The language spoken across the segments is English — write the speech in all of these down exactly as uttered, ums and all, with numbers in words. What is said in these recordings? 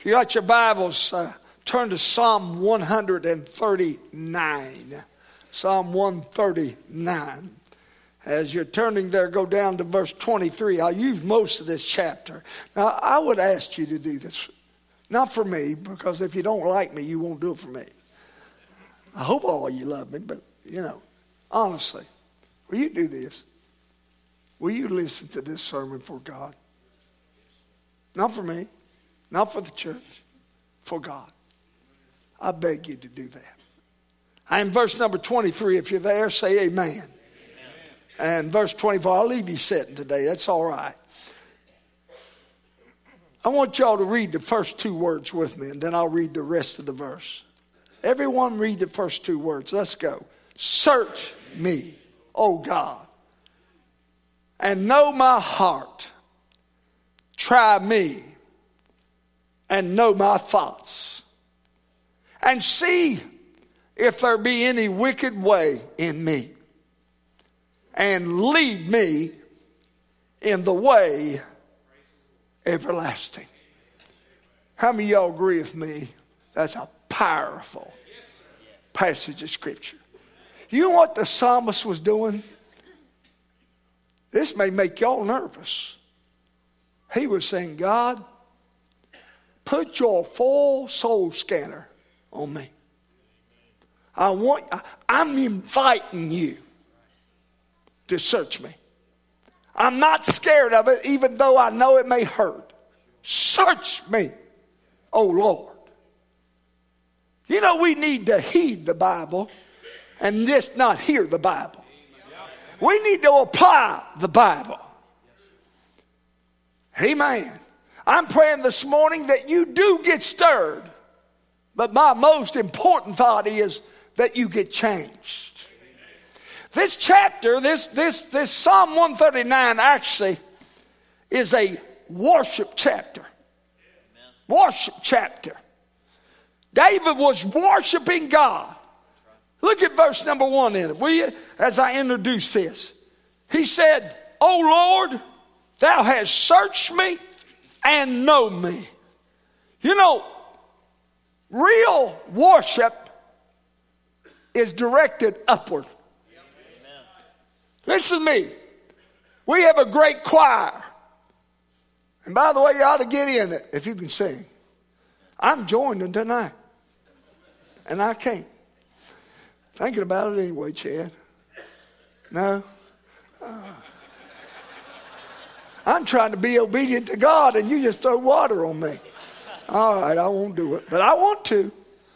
you got your Bibles, uh, turn to Psalm one thirty-nine. Psalm one thirty-nine. As you're turning there, go down to verse twenty-three. I'll use most of this chapter. Now, I would ask you to do this. Not for me, because if you don't like me, you won't do it for me. I hope all you love me, but, you know, honestly, will you do this? Will you listen to this sermon for God? Not for me, not for the church, for God. I beg you to do that. I am verse number twenty-three. If you're there, say amen. Amen. And verse twenty-four, I'll leave you sitting today. That's all right. I want y'all to read the first two words with me, and then I'll read the rest of the verse. Everyone read the first two words. Let's go. Search me, O God, and know my heart. Try me and know my thoughts. And see if there be any wicked way in me. And lead me in the way everlasting. How many of y'all agree with me? That's a powerful passage of Scripture. You know what the psalmist was doing? This may make y'all nervous. He was saying, God, put your full soul scanner on me. I want, I'm inviting you to search me. I'm not scared of it, even though I know it may hurt. Search me, O Lord. You know, we need to heed the Bible and just not hear the Bible. We need to apply the Bible. Amen. I'm praying this morning that you do get stirred. But my most important thought is that you get changed. This chapter, this, this, this Psalm one thirty-nine actually is a worship chapter. Worship chapter. David was worshiping God. Look at verse number one in it, will you? As I introduce this. He said, O Lord, thou hast searched me and know me. You know, real worship is directed upward. Amen. Listen to me. We have a great choir. And by the way, you ought to get in it if you can sing. I'm joining tonight. And I can't. Thinking about it anyway, Chad. No? Uh, I'm trying to be obedient to God and you just throw water on me. All right, I won't do it. But I want to.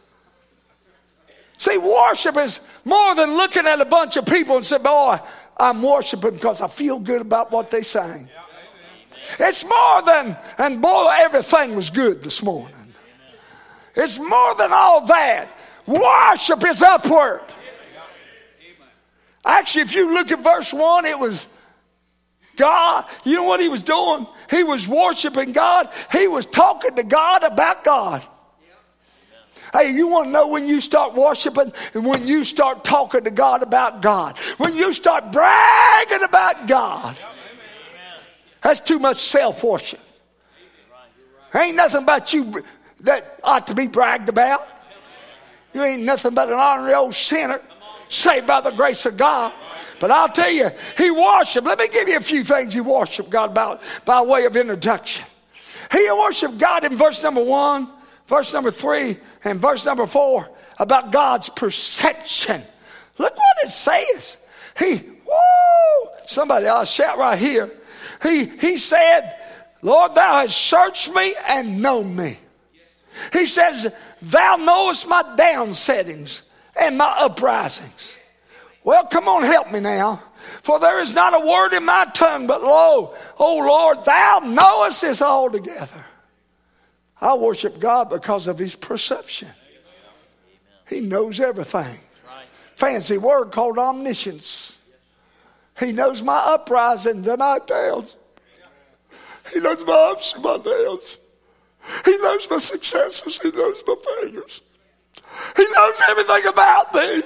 See, worship is more than looking at a bunch of people and saying, boy, I'm worshiping because I feel good about what they sang. It's more than, and boy, everything was good this morning. It's more than all that. Worship is upward. Actually, if you look at verse one, it was God. You know what he was doing? He was worshiping God. He was talking to God about God. Hey, you want to know when you start worshiping and when you start talking to God about God? When you start bragging about God. That's too much self-worship. Ain't nothing about you that ought to be bragged about. You ain't nothing but an ornery old sinner saved by the grace of God. But I'll tell you, he worshiped. Let me give you a few things he worshiped God about by way of introduction. He worshiped God in verse number one, verse number three, and verse number four about God's perception. Look what it says. He, whoa, somebody, I'll shout right here. He, he said, Lord, thou hast searched me and known me. He says, thou knowest my downsettings and my uprisings. Well, come on, help me now. For there is not a word in my tongue, but lo, O Lord, thou knowest this altogether. I worship God because of his perception. He knows everything. Fancy word called omniscience. He knows my uprisings and my downs. He knows my ups and my downs. He knows my successes. He knows my failures. He knows everything about me.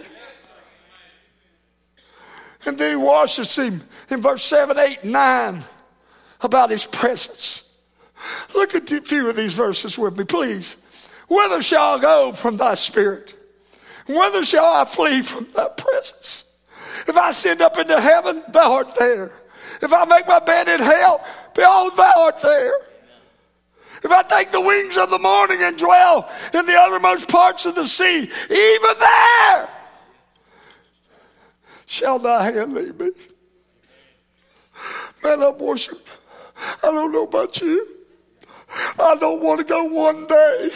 And then he washes him in verse seven, eight, and nine about his presence. Look at a few of these verses with me, please. Whither shall I go from thy spirit? Whither shall I flee from thy presence? If I ascend up into heaven, thou art there. If I make my bed in hell, behold, thou art there. If I take the wings of the morning and dwell in the uttermost parts of the sea, even there shall thy hand lead me. Man, I worship. I don't know about you. I don't want to go one day,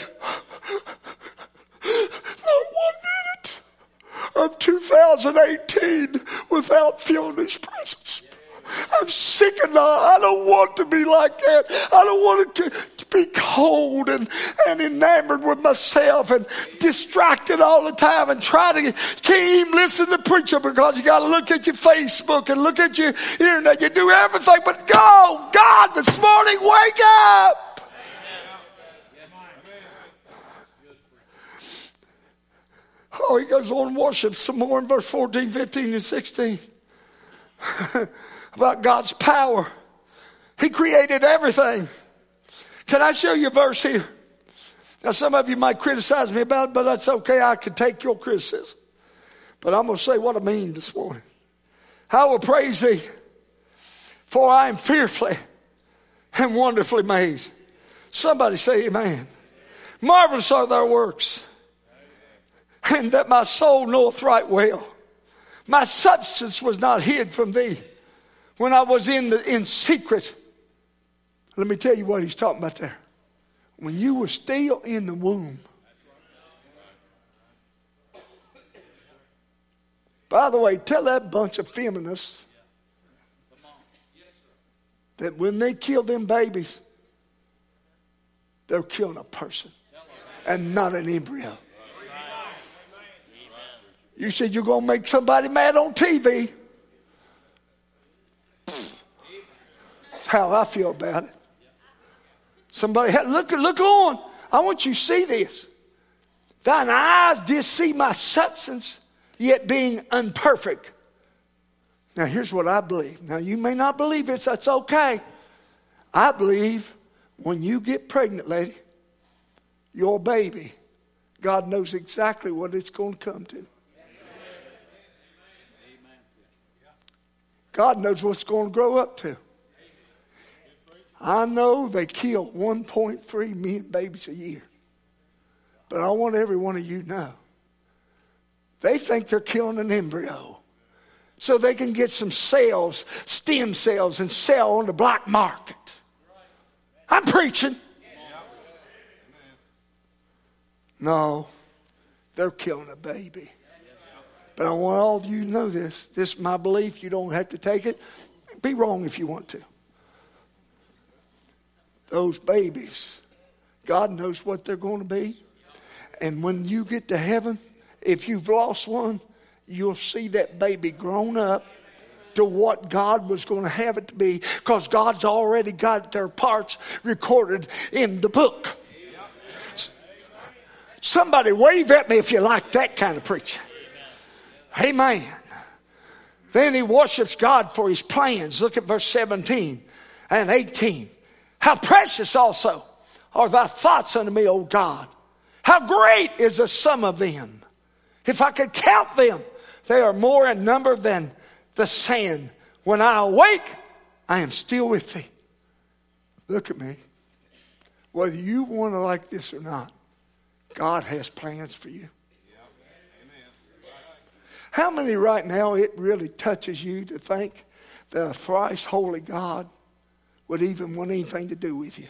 not one minute of two thousand eighteen without feeling his presence. I'm sick and I don't want to be like that. I don't want to be cold and, and enamored with myself and distracted all the time and try to, can't even listen to the preacher because you got to look at your Facebook and look at your internet. You do everything but go. God, this morning, wake up. Oh, he goes on and worship some more in verse fourteen, fifteen, and sixteen. About God's power. He created everything. Can I show you a verse here? Now, some of you might criticize me about it, but that's okay. I can take your criticism. But I'm going to say what I mean this morning. I will praise thee, for I am fearfully and wonderfully made. Somebody say amen. Marvelous are thy works, and that my soul knoweth right well. My substance was not hid from thee when I was in the in secret. Let me tell you what he's talking about there. When you were still in the womb. By the way, tell that bunch of feminists that when they kill them babies, they're killing a person and not an embryo. You said you're going to make somebody mad on T V. That's how I feel about it. Somebody, look, look on. I want you to see this. Thine eyes did see my substance, yet being imperfect. Now, here's what I believe. Now, you may not believe it. That's okay. I believe when you get pregnant, lady, your baby, God knows exactly what it's going to come to. God knows what's going to grow up to. I know they kill one point three million babies a year. But I want every one of you to know. They think they're killing an embryo so they can get some cells, stem cells, and sell on the black market. I'm preaching. No, they're killing a baby. But I want all of you to know this. This is my belief. You don't have to take it. Be wrong if you want to. Those babies, God knows what they're going to be. And when you get to heaven, if you've lost one, you'll see that baby grown up to what God was going to have it to be, because God's already got their parts recorded in the book. Somebody wave at me if you like that kind of preaching. Amen. Then he worships God for his plans. Look at verse seventeen and eighteen. How precious also are thy thoughts unto me, O God. How great is the sum of them. If I could count them, they are more in number than the sand. When I awake, I am still with thee. Look at me. Whether you want to like this or not, God has plans for you. How many right now it really touches you to think the thrice holy God would even want anything to do with you?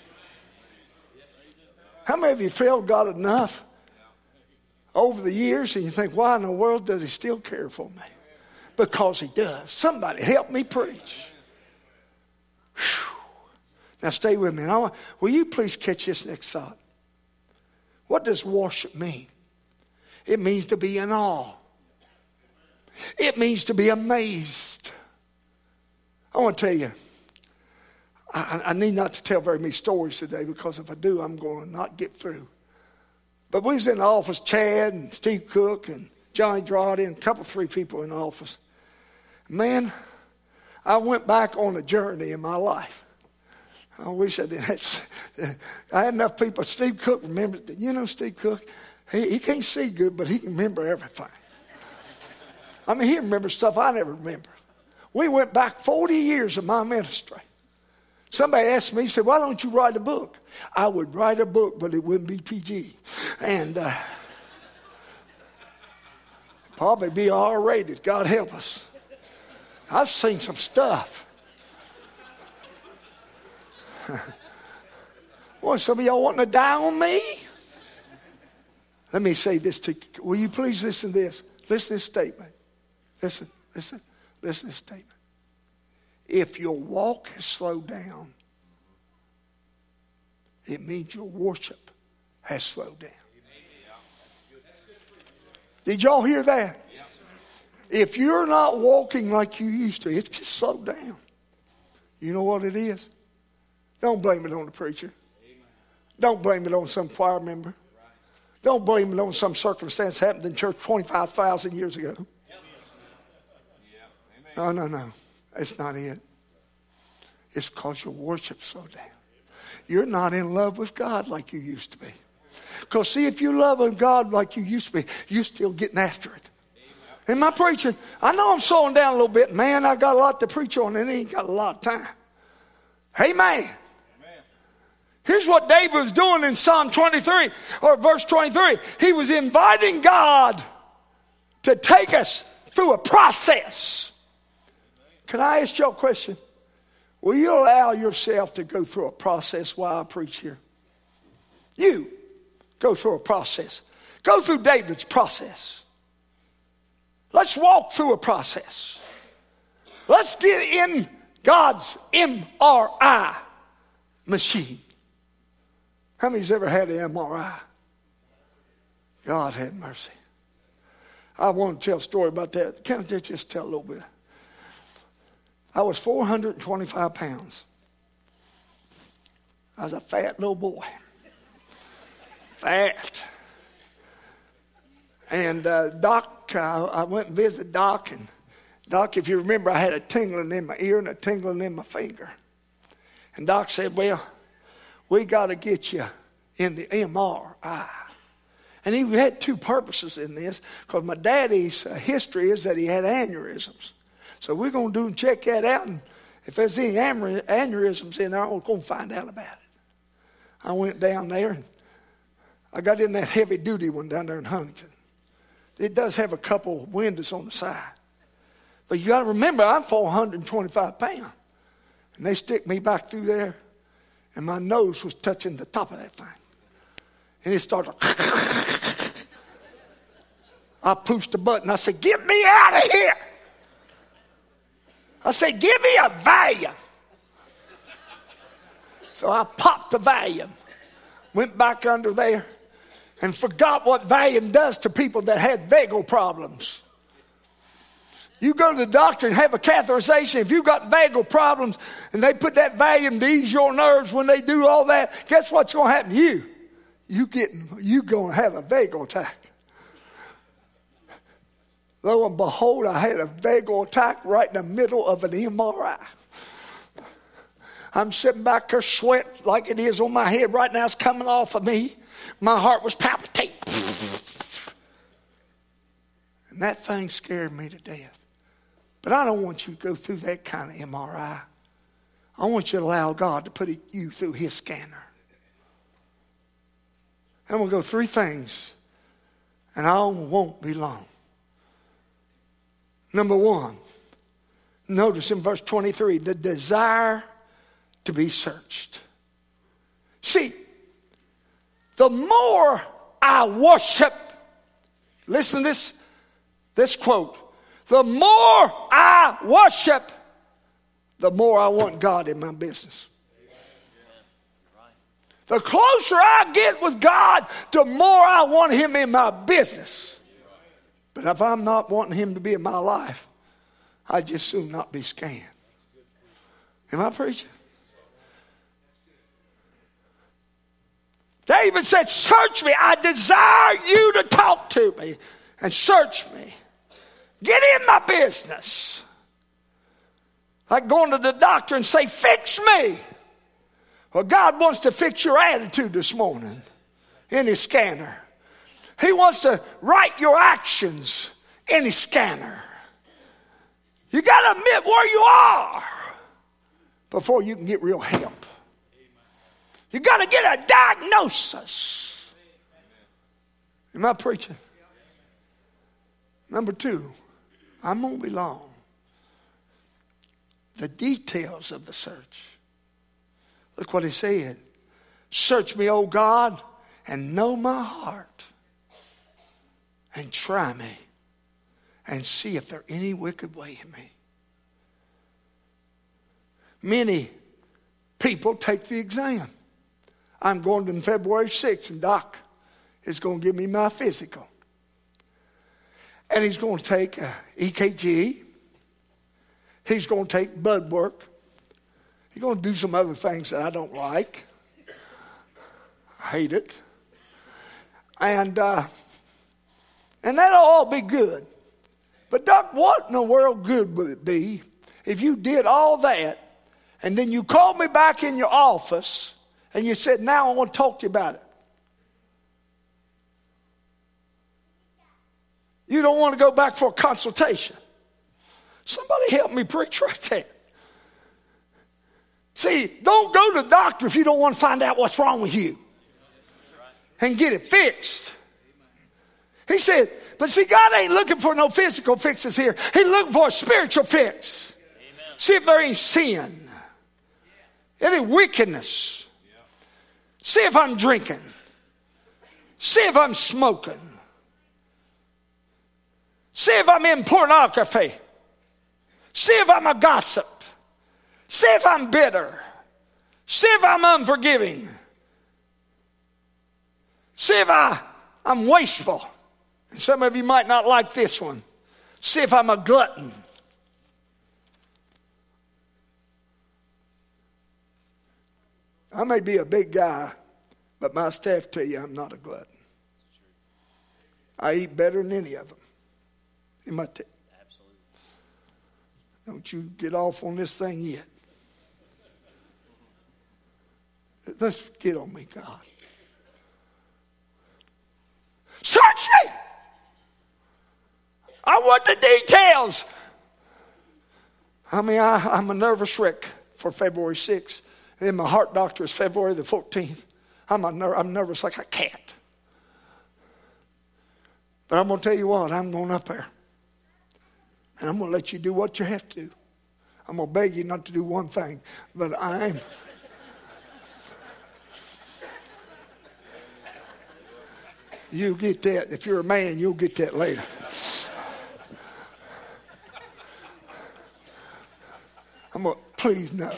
How many of you failed God enough over the years and you think, why in the world does he still care for me? Because he does. Somebody help me preach. Whew. Now stay with me. And I want, will you please catch this next thought? What does worship mean? It means to be in awe. It means to be amazed. I want to tell you, I, I need not to tell very many stories today, because if I do, I'm going to not get through. But we was in the office, Chad and Steve Cook and Johnny Drawdy and a couple, three people in the office. Man, I went back on a journey in my life. I wish I didn't have to. I had enough people. Steve Cook remembers. You know Steve Cook? He, he can't see good, but he can remember everything. I mean, he remembers stuff I never remember. We went back forty years of my ministry. Somebody asked me, he said, why don't you write a book? I would write a book, but it wouldn't be P G. And uh, probably be R rated. God help us. I've seen some stuff. Boy, some of y'all wanting to die on me? Let me say this to you. Will you please listen to this? Listen to this statement. Listen, listen, listen to this statement. If your walk has slowed down, it means your worship has slowed down. Did y'all hear that? If you're not walking like you used to, it's just slowed down. You know what it is? Don't blame it on the preacher. Don't blame it on some choir member. Don't blame it on some circumstance happened in church twenty-five thousand years ago. No, no, no. That's not it. It's because your worship slowed down. You're not in love with God like you used to be. Because see, if you love God like you used to be, you're still getting after it. Am I preaching? I know I'm slowing down a little bit. Man, I got a lot to preach on and I ain't got a lot of time. Amen. Here's what David was doing in Psalm twenty-three, or verse twenty-three. He was inviting God to take us through a process. Can I ask you a question? Will you allow yourself to go through a process while I preach here? You go through a process. Go through David's process. Let's walk through a process. Let's get in God's M R I machine. How many's ever had an M R I? God have mercy. I want to tell a story about that. Can I just tell a little bit? I was four hundred twenty-five pounds. I was a fat little boy. Fat. And uh, Doc, uh, I went and visited Doc. And Doc, if you remember, I had a tingling in my ear and a tingling in my finger. And Doc said, well, we got to get you in the M R I. And he had two purposes in this, because my daddy's uh, history is that he had aneurysms. So we're going to do and check that out. And if there's any aneurysms in there, I'm going to find out about it. I went down there and I got in that heavy duty one down there in Huntington. It does have a couple windows on the side. But you got to remember, I'm four hundred twenty-five pounds. And they stick me back through there, and my nose was touching the top of that thing. And it started. I pushed the button. I said, get me out of here. I said, give me a Valium. So I popped the Valium, went back under there, and forgot what Valium does to people that had vagal problems. You go to the doctor and have a catheterization. If you've got vagal problems and they put that Valium to ease your nerves when they do all that, guess what's going to happen to you? You getting, you going to have a vagal attack. Lo and behold, I had a vagal attack right in the middle of an M R I. I'm sitting back there, sweat like it is on my head right now. It's coming off of me. My heart was palpitating. And that thing scared me to death. But I don't want you to go through that kind of M R I. I want you to allow God to put you through his scanner. I'm going to go three things, and I won't be long. Number one, notice in verse twenty-three, the desire to be searched. See, the more I worship, listen to this, this quote, the more I worship, the more I want God in my business. The closer I get with God, the more I want him in my business. But if I'm not wanting him to be in my life, I just soon not be scanned. Am I preaching? David said, search me. I desire you to talk to me and search me. Get in my business. Like going to the doctor and say, fix me. Well, God wants to fix your attitude this morning in His scanner. He wants to write your actions in His scanner. You got to admit where you are before you can get real help. You got to get a diagnosis. Am I preaching? Number two, I'm going to be long. The details of the search. Look what he said. Search me, O God, and know my heart. And try me. And see if there any wicked way in me. Many people take the exam. I'm going to February sixth, and Doc is going to give me my physical. And he's going to take a E K G. He's going to take blood work. He's going to do some other things that I don't like. I hate it. And, uh, and that'll all be good. But Doc, what in the world good would it be if you did all that and then you called me back in your office and you said, now I want to talk to you about it? You don't want to go back for a consultation. Somebody help me preach right there. See, don't go to the doctor if you don't want to find out what's wrong with you and get it fixed. He said, but see, God ain't looking for no physical fixes here. He's looking for a spiritual fix. Amen. See if there ain't sin, any wickedness. See if I'm drinking. See if I'm smoking. See if I'm in pornography. See if I'm a gossip. See if I'm bitter. See if I'm unforgiving. See if I, I'm wasteful. And some of you might not like this one. See if I'm a glutton. I may be a big guy, but my staff tell you I'm not a glutton. I eat better than any of them. In my t- Absolutely. Don't you get off on this thing yet. Let's get on me, God. Search me. I want the details. I mean, I, I'm a nervous wreck for February sixth. And my heart doctor is February the fourteenth. I'm, a ner- I'm nervous like a cat. But I'm going to tell you what, I'm going up there. And I'm going to let you do what you have to do. I'm going to beg you not to do one thing. But I'm... You'll get that. If you're a man, you'll get that later. I'm going to, please no.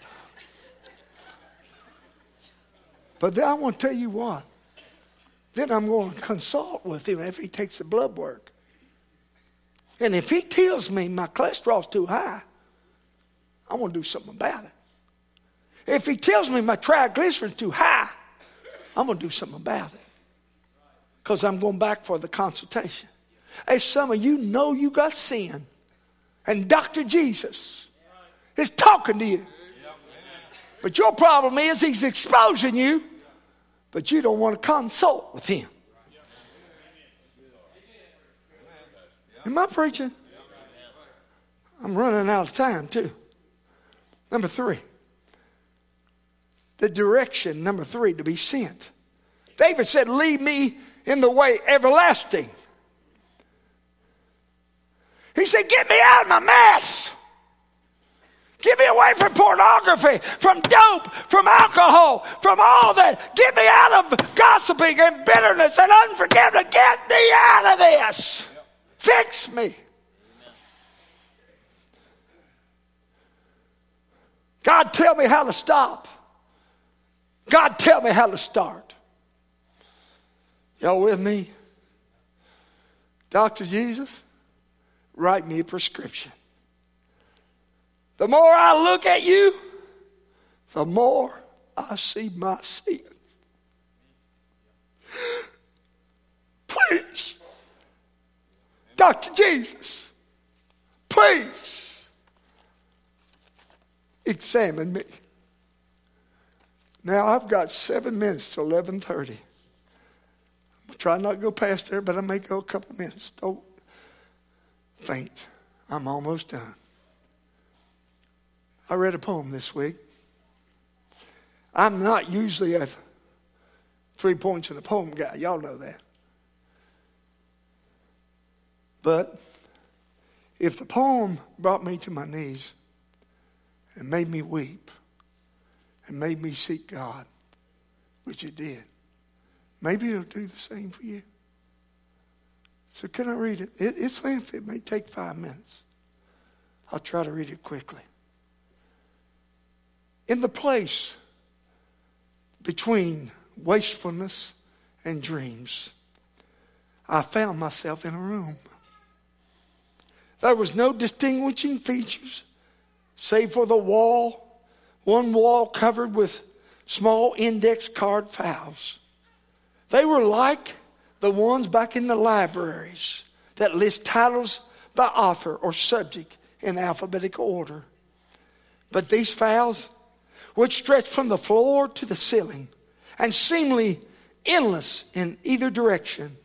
But then I want to tell you what. Then I'm going to consult with him after he takes the blood work. And if he tells me my cholesterol's too high, I want to do something about it. If he tells me my triglycerides too high, I'm going to do something about it. Because I'm going back for the consultation. Hey, some of you know you got sin. And Doctor Jesus is talking to you. But your problem is he's exposing you. But you don't want to consult with him. Am I preaching? I'm running out of time too. Number three. The direction, number three, to be sent. David said, lead me in the way everlasting. He said, get me out of my mess. Get me away from pornography, from dope, from alcohol, from all that. Get me out of gossiping and bitterness and unforgiveness. Get me out of this. Fix me. God, tell me how to stop. God, tell me how to start. Y'all with me? Doctor Jesus, write me a prescription. The more I look at you, the more I see my sin. Please, Doctor Jesus, please examine me. Now I've got seven minutes to eleven thirty. I'm going to try not to go past there, but I may go a couple minutes. Don't faint. I'm almost done. I read a poem this week. I'm not usually a three points in a poem guy. Y'all know that. But if the poem brought me to my knees and made me weep and made me seek God, which it did, maybe it'll do the same for you. So can I read it? it it's lengthy. It may take five minutes. I'll try to read it quickly. In the place between wastefulness and dreams, I found myself in a room. There was no distinguishing features save for the wall, one wall covered with small index card files. They were like the ones back in the libraries that list titles by author or subject in alphabetical order. But these files, which stretched from the floor to the ceiling and seemingly endless in either direction,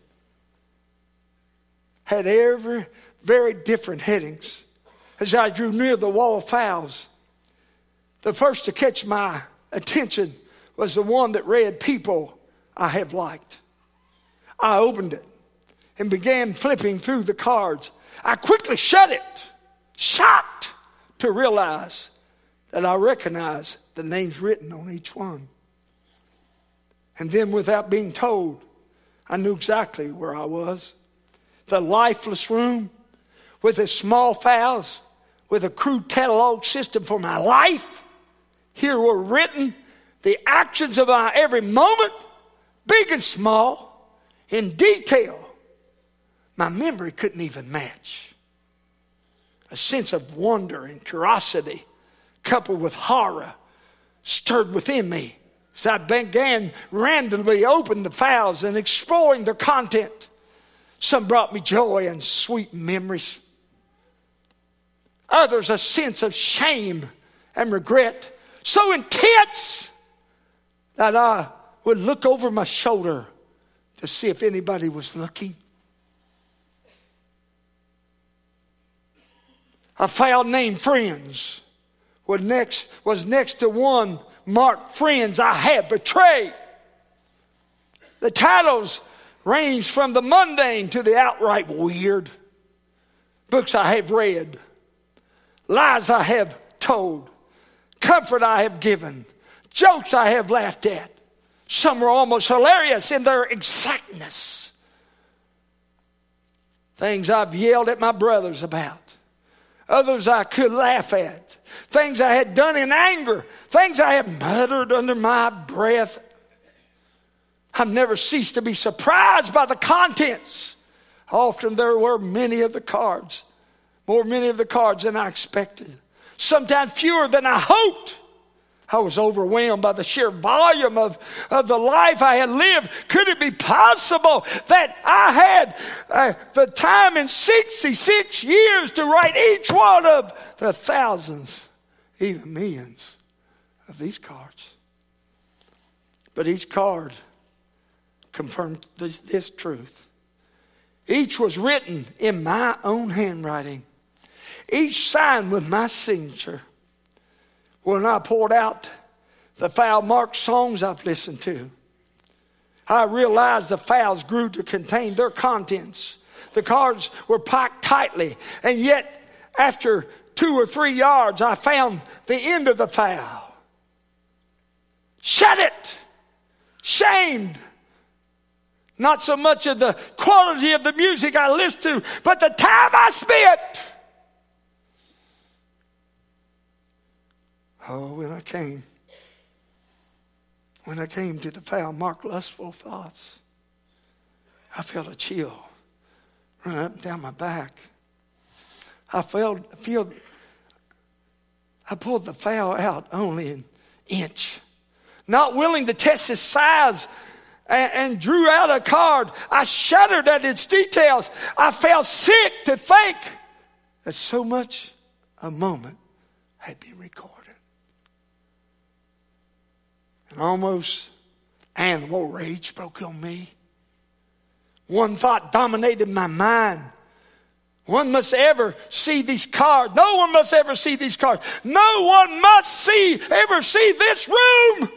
had every very different headings. As I drew near the wall of files, the first to catch my attention was the one that read People I Have Liked. I opened it and began flipping through the cards. I quickly shut it, shocked to realize that I recognized the names written on each one. And then without being told, I knew exactly where I was. The lifeless room with its small files, with a crude catalog system for my life. Here were written the actions of my every moment, big and small, in detail. My memory couldn't even match. A sense of wonder and curiosity, coupled with horror, stirred within me as I began randomly opening the files and exploring their content. Some brought me joy and sweet memories. Others a sense of shame and regret so intense that I would look over my shoulder to see if anybody was looking. A file named Friends was next, was next to one marked Friends I Have Betrayed. The titles ranged from the mundane to the outright weird. Books I have read, lies I have told, comfort I have given, jokes I have laughed at. Some were almost hilarious in their exactness. Things I've yelled at my brothers about. Others I could laugh at. Things I had done in anger. Things I have muttered under my breath. I've never ceased to be surprised by the contents. Often there were many of the cards. More many of the cards than I expected. Sometimes fewer than I hoped. I was overwhelmed by the sheer volume of, of the life I had lived. Could it be possible that I had uh, the time in sixty-six years to write each one of the thousands, even millions of these cards? But each card confirmed this, this truth. Each was written in my own handwriting. Each signed with my signature. When I poured out the file marked songs I've listened to, I realized the files grew to contain their contents. The cards were packed tightly, and yet after two or three yards, I found the end of the file. Shut it! Shamed! Not so much of the quality of the music I listened to, but the time I spent. Oh, when I came, when I came to the file marked Lustful Thoughts, I felt a chill run up and down my back. I felt, feel, I pulled the file out only an inch. Not willing to test its size, and, and drew out a card. I shuddered at its details. I felt sick to think that so much a moment had been recorded. And almost animal rage broke on me. One thought dominated my mind. One must ever see these cards. No one must ever see these cards. No one must see, ever see this room.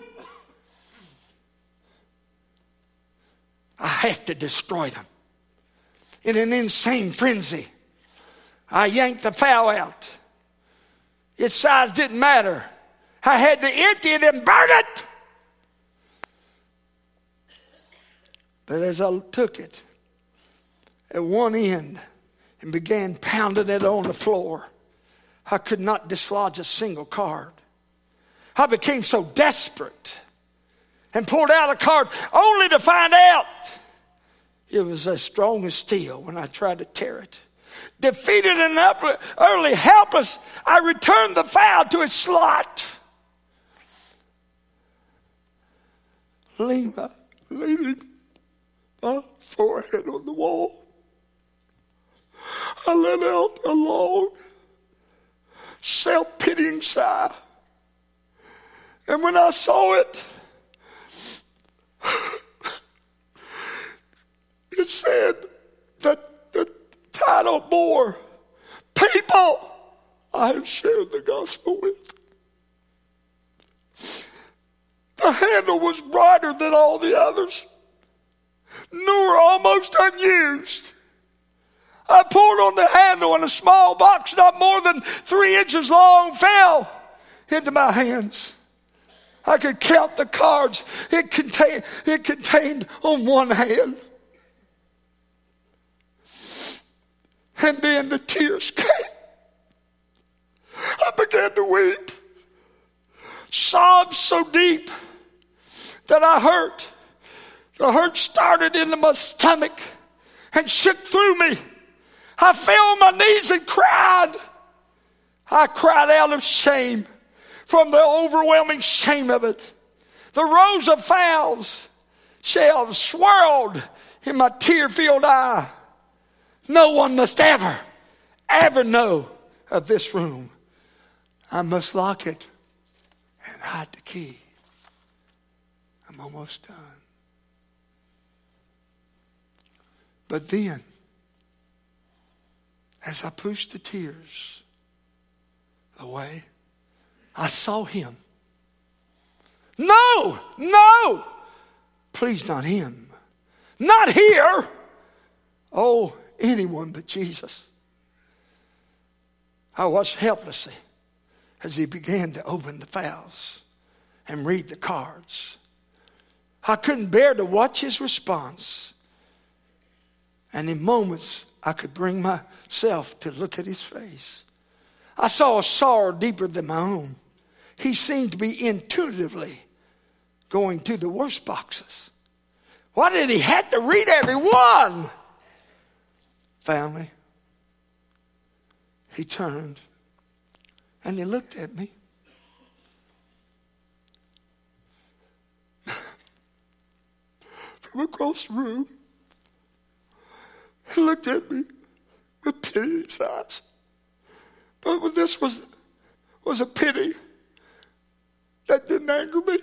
I have to destroy them. In an insane frenzy, I yanked the fowl out. Its size didn't matter. I had to empty it and burn it. But as I took it at one end and began pounding it on the floor, I could not dislodge a single card. I became so desperate and pulled out a card only to find out it was as strong as steel when I tried to tear it. Defeated and utterly helpless, I returned the fowl to its slot. Leaning my forehead on the wall, I let out a long, self-pitying sigh. And when I saw it, it said that the title bore, "People I have shared the gospel with." The handle was brighter than all the others, newer, almost unused. I pulled on the handle and a small box not more than three inches long fell into my hands. I could count the cards it contained, it contained on one hand. And then the tears came. I began to weep. Sobs so deep that I hurt. The hurt started into my stomach and shook through me. I fell on my knees and cried. I cried out of shame from the overwhelming shame of it. The rows of fowls shells swirled in my tear-filled eye. No one must ever, ever know of this room. I must lock it and hide the key. I'm almost done. But then, as I pushed the tears away, I saw him. No, no, please not him. Not here. Oh, anyone but Jesus. I watched helplessly as he began to open the files and read the cards. I couldn't bear to watch his response. And in moments, I could bring myself to look at his face. I saw a sorrow deeper than my own. He seemed to be intuitively going to the worst boxes. Why did he have to read every one? Family, he turned and he looked at me. From across the room, he looked at me with pity in his eyes. But this was, was a pity that didn't anger me.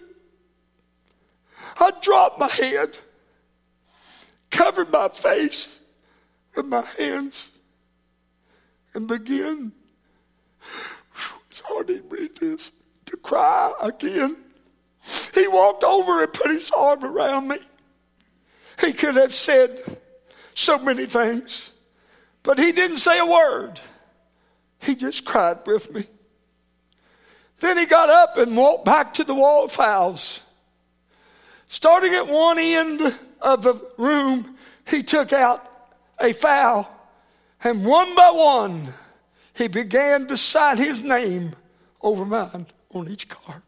I dropped my head, covered my face with my hands, and began, it's hard to read this, to cry again. He walked over and put his arm around me. He could have said so many things, but he didn't say a word. He just cried with me. Then he got up and walked back to the wall of fowls. Starting at one end of the room, he took out a fowl, and one by one, he began to sign his name over mine on each card.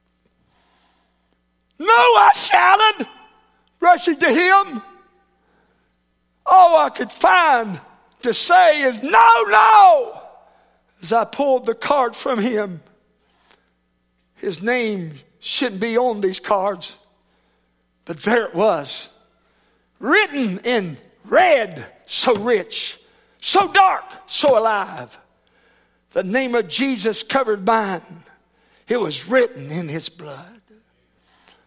No, I shouted, rushing to him. All I could find to say is, no, no, as I pulled the card from him. His name shouldn't be on these cards, but there it was, written in red, so rich, so dark, so alive. The name of Jesus covered mine. It was written in his blood.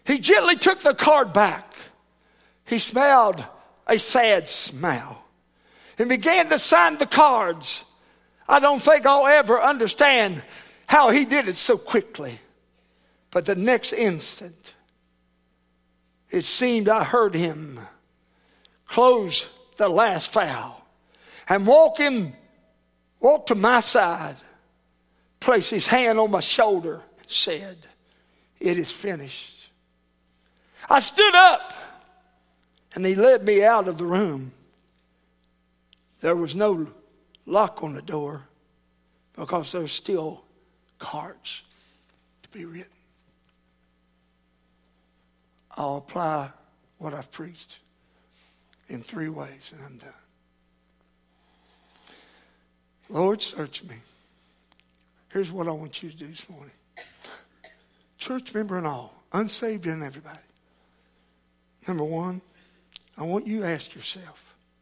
He gently took the card back. He smiled a sad smile and began to sign the cards. I don't think I'll ever understand how he did it so quickly. But the next instant, it seemed I heard him close the last file and walk in, walk to my side, place his hand on my shoulder and said, "It is finished." I stood up and he led me out of the room. There was no lock on the door because there's still cards to be written. I'll apply what I've preached in three ways and I'm done. Lord, search me. Here's what I want you to do this morning. Church member and all, unsaved and everybody. Number one, I want you to ask yourself,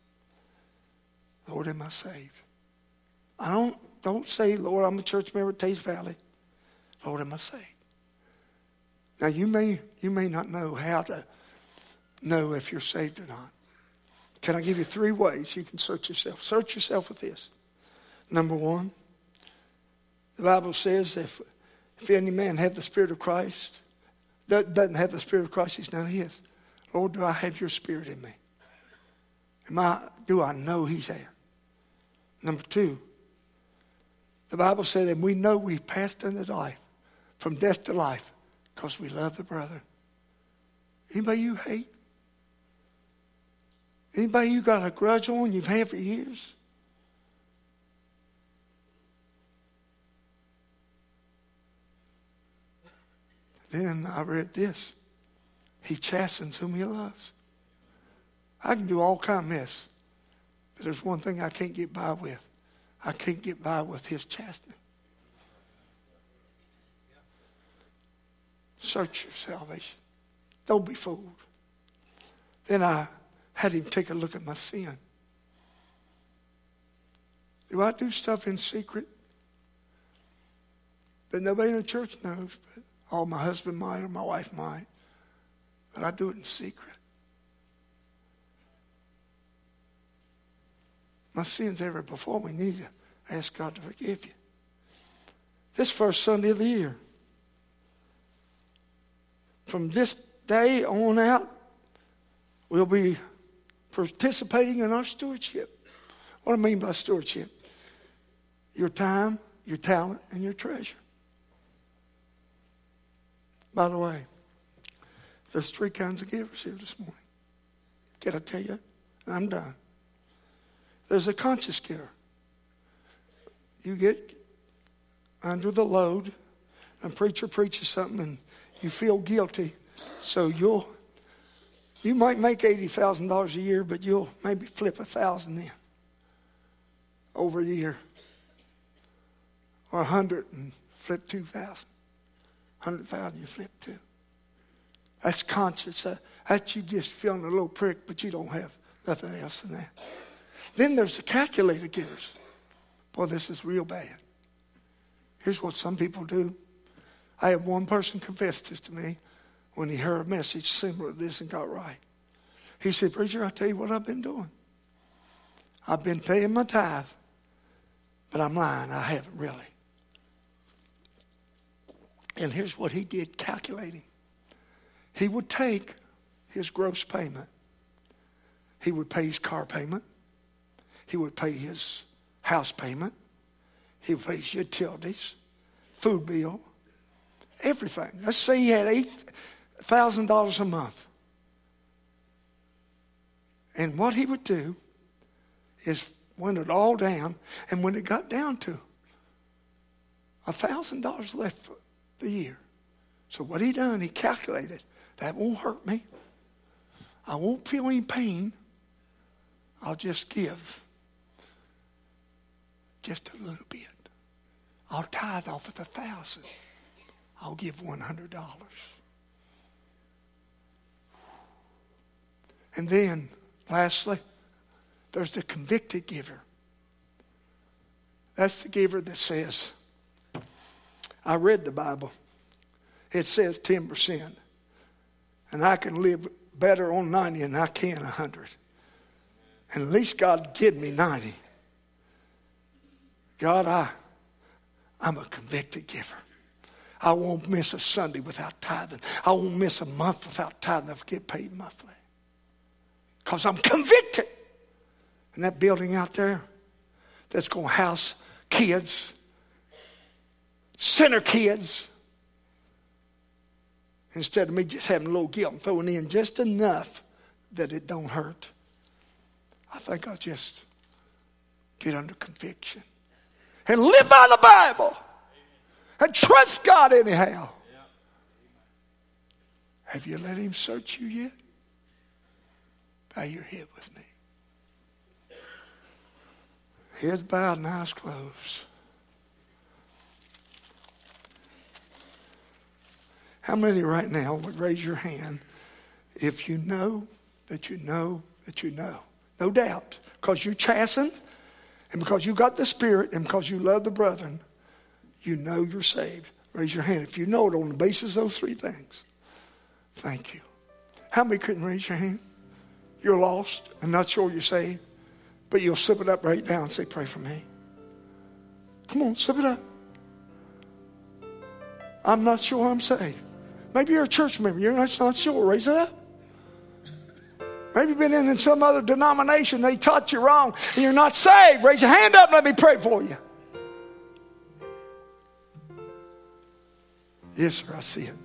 Lord, am I saved? I don't, don't say, Lord, I'm a church member at Taze Valley. Lord, am I saved? Now, you may, you may not know how to know if you're saved or not. Can I give you three ways you can search yourself? Search yourself with this. Number one, the Bible says if, if any man have the Spirit of Christ, doesn't have the Spirit of Christ, he's none of his. Lord, do I have your Spirit in me? Am I, do I know he's there? Number two, the Bible said, and we know we've passed into life, from death to life, because we love the brother. Anybody you hate? Anybody you got a grudge on you've had for years? Then I read this. He chastens whom he loves. I can do all kind of mess. But there's one thing I can't get by with. I can't get by with his chastening. Search your salvation. Don't be fooled. Then I had him take a look at my sin. Do I do stuff in secret that nobody in the church knows? But oh, my husband might or my wife might. But I do it in secret. My sins ever before me, need to ask God to forgive you. This first Sunday of the year, from this day on out, we'll be participating in our stewardship. What do I mean by stewardship? Your time, your talent, and your treasure. By the way, there's three kinds of givers here this morning. Can I tell you? I'm done. There's a conscious giver. You get under the load, and a preacher preaches something, and you feel guilty, so you'll you might make eighty thousand dollars a year, but you'll maybe flip a thousand in over a year, or a hundred and flip two thousand. Hundred thousand, you flip two. That's conscious. Uh, that's you just feeling a little prick, but you don't have nothing else than that. Then there's the calculator givers. Boy, this is real bad. Here's what some people do. I had one person confess this to me when he heard a message similar to this and got right. He said, "Preacher, I'll tell you what I've been doing. I've been paying my tithe, but I'm lying. I haven't really." And here's what he did calculating. He would take his gross payment. He would pay his car payment. He would pay his house payment. He would pay his utilities, food bill, everything. Let's say he had eight thousand dollars a month. And what he would do is went it all down, and when it got down to one thousand dollars left for the year. So what he done, he calculated, that won't hurt me. I won't feel any pain. I'll just give just a little bit. I'll tithe off of the thousand. I'll give one hundred dollars. And then, lastly, there's the convicted giver. That's the giver that says, I read the Bible. It says ten percent. And I can live better on ninety than I can one hundred. And at least God give me ninety. God, I, I'm a convicted giver. I won't miss a Sunday without tithing. I won't miss a month without tithing. I get paid monthly. Because I'm convicted. And that building out there that's going to house kids, sinner kids, instead of me just having a little guilt and throwing in just enough that it don't hurt, I think I'll just get under conviction and live by the Bible and trust God anyhow. Have you let him search you yet? Bow your head with me. Heads bowed and eyes closed. How many right now would raise your hand if you know that you know that you know? No doubt. Because you chastened and because you got the Spirit and because you love the brethren, you know you're saved. Raise your hand if you know it on the basis of those three things. Thank you. How many couldn't raise your hand? You're lost and not sure you're saved, but you'll slip it up right now and say, pray for me. Come on, slip it up. I'm not sure I'm saved. Maybe you're a church member. You're not, not sure. Raise it up. Maybe you've been in, in some other denomination. They taught you wrong and you're not saved. Raise your hand up and let me pray for you. Yes, sir, I see it.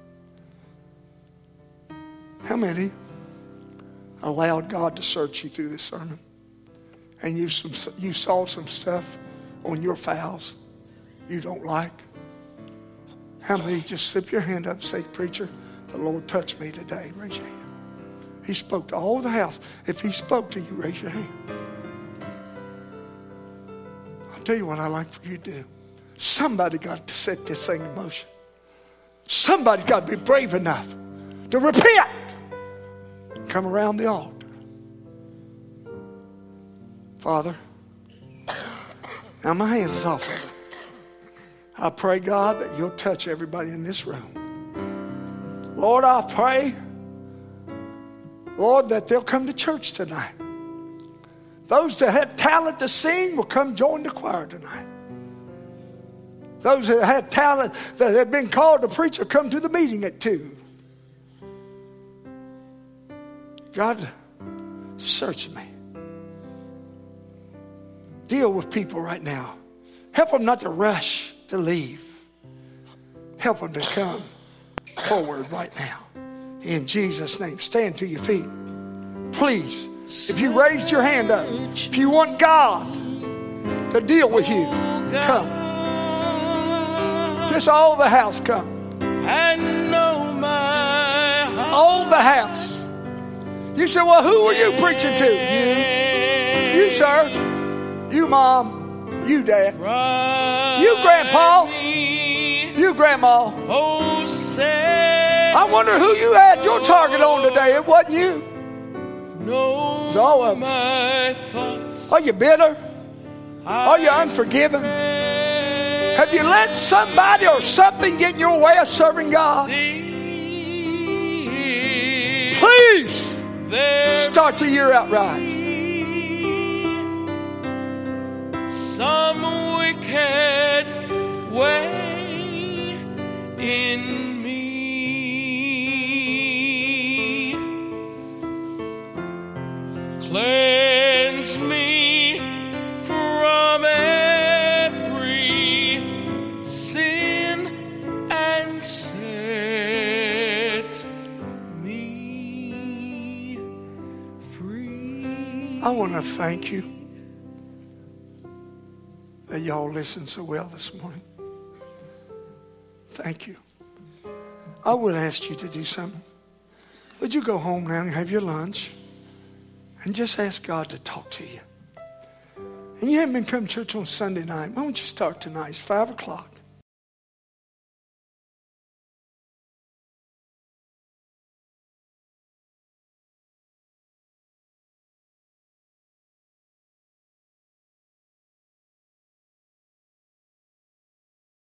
How many allowed God to search you through this sermon? And you, some, you saw some stuff on your files you don't like? How many just slip your hand up and say, preacher, the Lord touched me today? Raise your hand. He spoke to all the house. If he spoke to you, raise your hand. I'll tell you what I'd like for you to do. Somebody got to set this thing in motion. Somebody's got to be brave enough to repent and come around the altar. Father, now my hands is off of it. I pray, God, that you'll touch everybody in this room. Lord, I pray, Lord, that they'll come to church tonight. Those that have talent to sing will come join the choir tonight. Those that have talent that have been called to preach will come to the meeting at two. God, search me. Deal with people right now. Help them not to rush to leave. Help them to come forward right now. In Jesus' name, stand to your feet. Please, if you raised your hand up, if you want God to deal with you, come. Just all the house come. All the house. You say, well, who are you preaching to? You. You, sir. You, mom. You, dad. You, grandpa. You, grandma. I wonder who you had your target on today. It wasn't you. It was all of us. Are you bitter? Are you unforgiving? Have you let somebody or something get in your way of serving God? Please start the year out right. Some wicked way in me. Cleanse me from every sin and set me free. I want to thank you that y'all listened so well this morning. Thank you. I would ask you to do something. Would you go home now and have your lunch and just ask God to talk to you? And you haven't been coming to church on Sunday night. Why don't you start tonight? It's five o'clock.